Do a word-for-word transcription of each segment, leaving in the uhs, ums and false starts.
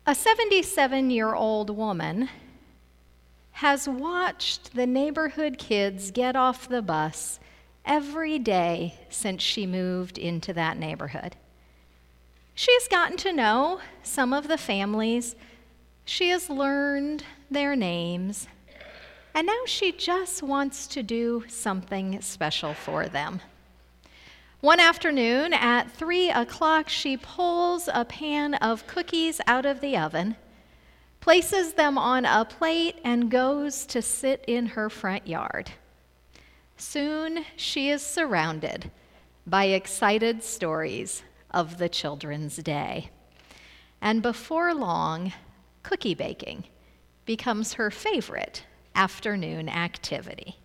A seventy-seven-year-old woman has watched the neighborhood kids get off the bus every day since she moved into that neighborhood. She's gotten to know some of the families. She has learned their names. And now she just wants to do something special for them. One afternoon at three o'clock, she pulls a pan of cookies out of the oven, places them on a plate, and goes to sit in her front yard. Soon she is surrounded by excited stories of the children's day. And before long, cookie baking becomes her favorite afternoon activity.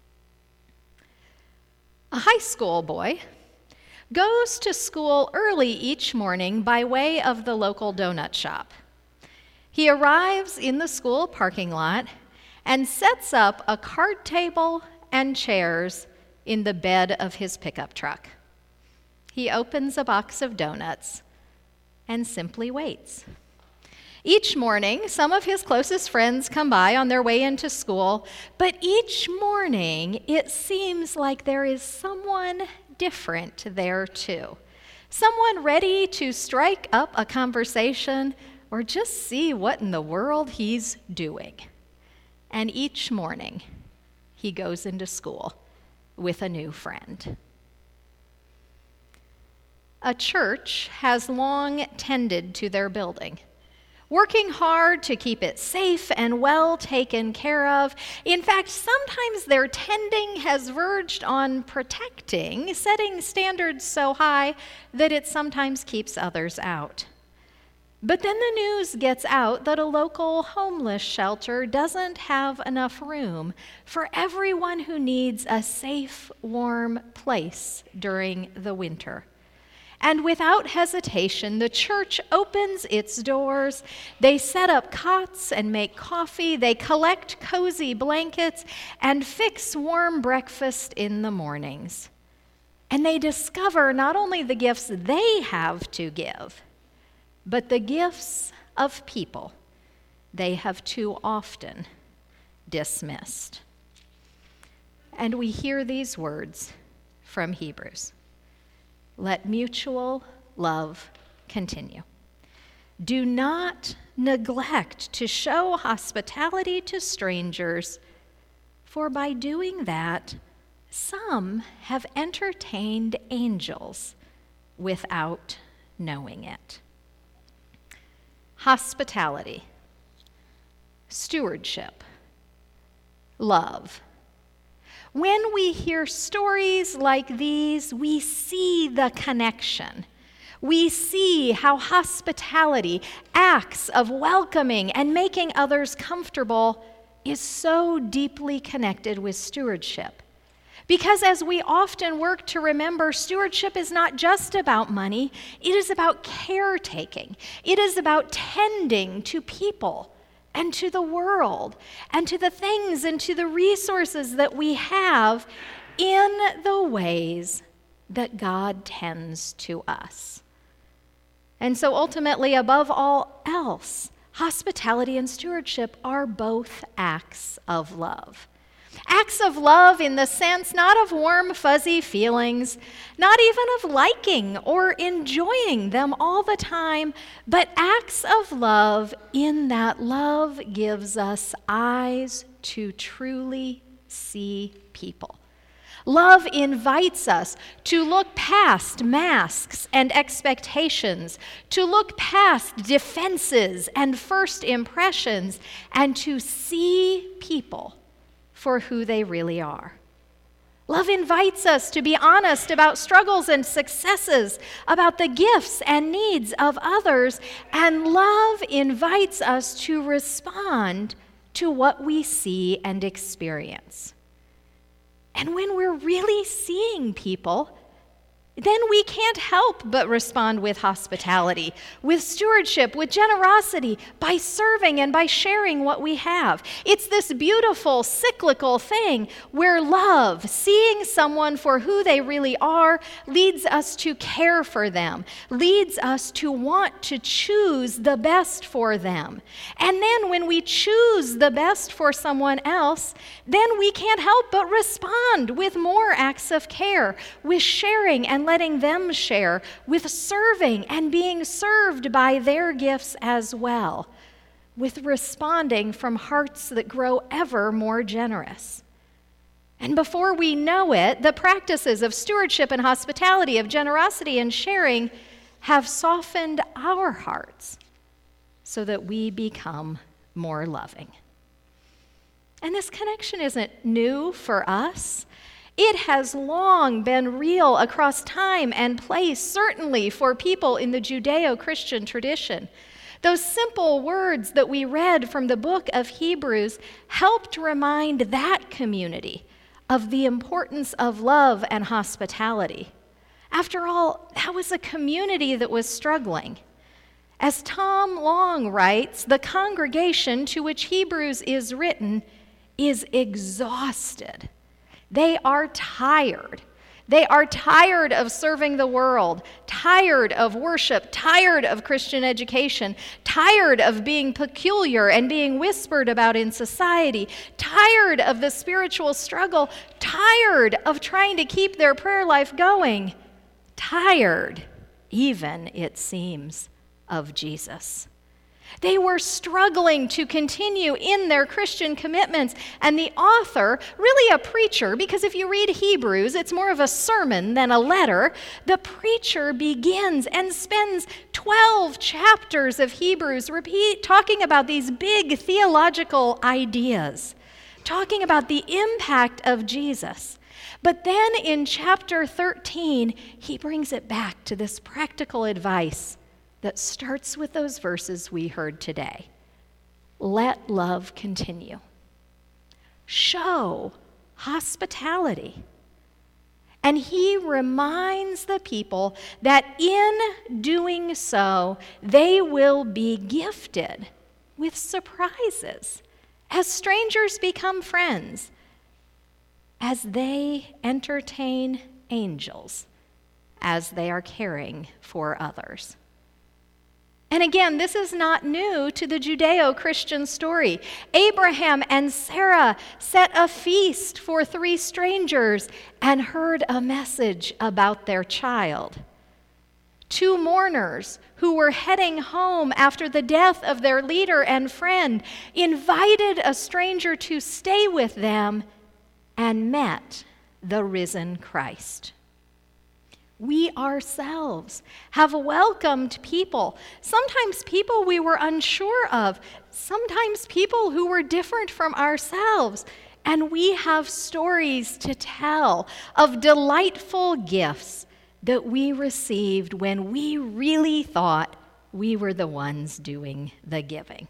A high school boy goes to school early each morning by way of the local donut shop. He arrives in the school parking lot and sets up a card table and chairs in the bed of his pickup truck. He opens a box of donuts and simply waits. Each morning, some of his closest friends come by on their way into school, but each morning it seems like there is someone different there too. Someone ready to strike up a conversation or just see what in the world he's doing. And each morning, he goes into school with a new friend. A church has long tended to their building, working hard to keep it safe and well taken care of. In fact, sometimes their tending has verged on protecting, setting standards so high that it sometimes keeps others out. But then the news gets out that a local homeless shelter doesn't have enough room for everyone who needs a safe, warm place during the winter. And without hesitation, the church opens its doors. They set up cots and make coffee. They collect cozy blankets and fix warm breakfast in the mornings. And they discover not only the gifts they have to give, but the gifts of people they have too often dismissed. And we hear these words from Hebrews. Let mutual love continue. Do not neglect to show hospitality to strangers, for by doing that, some have entertained angels without knowing it. Hospitality, stewardship, love. When we hear stories like these, we see the connection. We see how hospitality, acts of welcoming and making others comfortable, is so deeply connected with stewardship. Because as we often work to remember, stewardship is not just about money, it is about caretaking. It is about tending to people and to the world and to the things and to the resources that we have in the ways that God tends to us. And so ultimately, above all else, hospitality and stewardship are both acts of love. Acts of love in the sense not of warm, fuzzy feelings, not even of liking or enjoying them all the time, but acts of love in that love gives us eyes to truly see people. Love invites us to look past masks and expectations, to look past defenses and first impressions, and to see people for who they really are. Love invites us to be honest about struggles and successes, about the gifts and needs of others, and love invites us to respond to what we see and experience. And when we're really seeing people, then we can't help but respond with hospitality, with stewardship, with generosity, by serving and by sharing what we have. It's this beautiful cyclical thing where love, seeing someone for who they really are, leads us to care for them, leads us to want to choose the best for them. And then when we choose the best for someone else, then we can't help but respond with more acts of care, with sharing and letting them share, with serving and being served by their gifts as well, with responding from hearts that grow ever more generous. And before we know it, the practices of stewardship and hospitality, of generosity and sharing, have softened our hearts so that we become more loving. And this connection isn't new for us. It has long been real across time and place, certainly for people in the Judeo-Christian tradition. Those simple words that we read from the book of Hebrews helped remind that community of the importance of love and hospitality. After all, that was a community that was struggling. As Tom Long writes, the congregation to which Hebrews is written is exhausted. They are tired. They are tired of serving the world, tired of worship, tired of Christian education, tired of being peculiar and being whispered about in society, tired of the spiritual struggle, tired of trying to keep their prayer life going, tired, even, it seems, of Jesus. They were struggling to continue in their Christian commitments, and the author, really a preacher, because if you read Hebrews, it's more of a sermon than a letter, the preacher begins and spends twelve chapters of Hebrews repeat, talking about these big theological ideas, talking about the impact of Jesus. But then in chapter thirteen, he brings it back to this practical advice that starts with those verses we heard today. Let love continue. Show hospitality. And he reminds the people that in doing so, they will be gifted with surprises as strangers become friends, as they entertain angels, as they are caring for others. And again, this is not new to the Judeo-Christian story. Abraham and Sarah set a feast for three strangers and heard a message about their child. Two mourners who were heading home after the death of their leader and friend invited a stranger to stay with them and met the risen Christ. We ourselves have welcomed people, sometimes people we were unsure of, sometimes people who were different from ourselves, and we have stories to tell of delightful gifts that we received when we really thought we were the ones doing the giving.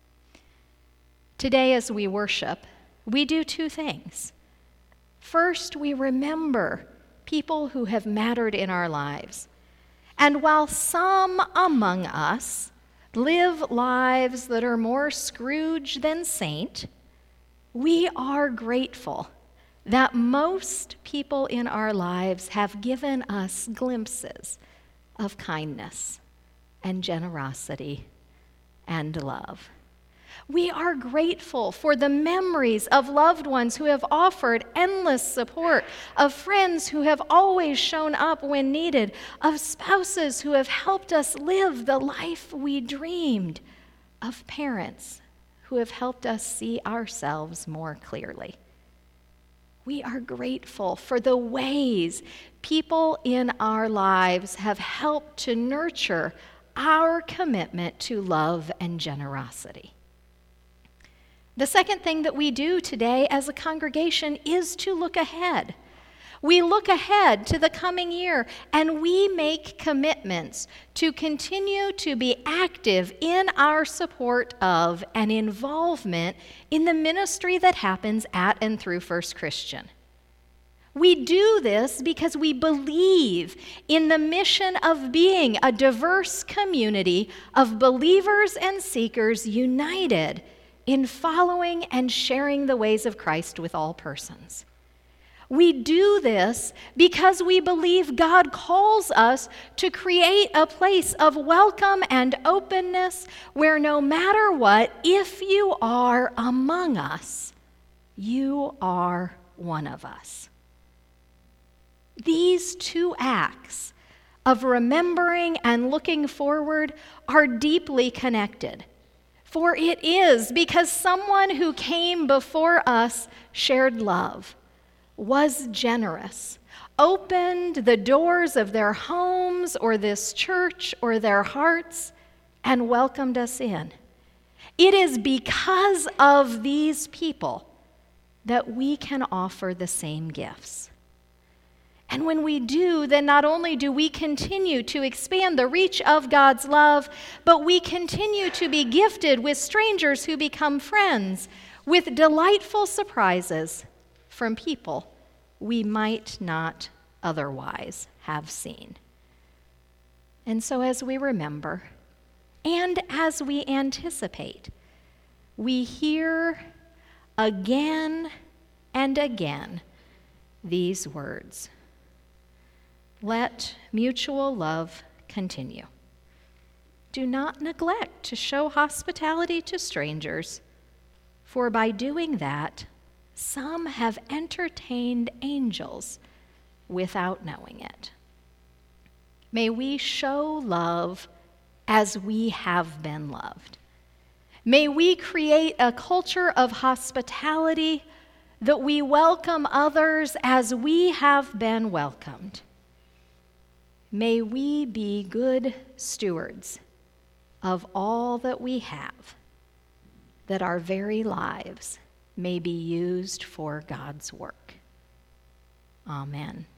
Today, as we worship, we do two things. First, we remember people who have mattered in our lives. And while some among us live lives that are more Scrooge than saint, we are grateful that most people in our lives have given us glimpses of kindness and generosity and love. We are grateful for the memories of loved ones who have offered endless support, of friends who have always shown up when needed, of spouses who have helped us live the life we dreamed, of parents who have helped us see ourselves more clearly. We are grateful for the ways people in our lives have helped to nurture our commitment to love and generosity. The second thing that we do today as a congregation is to look ahead. We look ahead to the coming year and we make commitments to continue to be active in our support of and involvement in the ministry that happens at and through First Christian. We do this because we believe in the mission of being a diverse community of believers and seekers united in following and sharing the ways of Christ with all persons. We do this because we believe God calls us to create a place of welcome and openness where no matter what, if you are among us, you are one of us. These two acts of remembering and looking forward are deeply connected. For it is because someone who came before us shared love, was generous, opened the doors of their homes or this church or their hearts, and welcomed us in. It is because of these people that we can offer the same gifts. And when we do, then not only do we continue to expand the reach of God's love, but we continue to be gifted with strangers who become friends, with delightful surprises from people we might not otherwise have seen. And so as we remember, and as we anticipate, we hear again and again these words. Let mutual love continue. Do not neglect to show hospitality to strangers, for by doing that, some have entertained angels without knowing it. May we show love as we have been loved. May we create a culture of hospitality that we welcome others as we have been welcomed. May we be good stewards of all that we have, that our very lives may be used for God's work. Amen.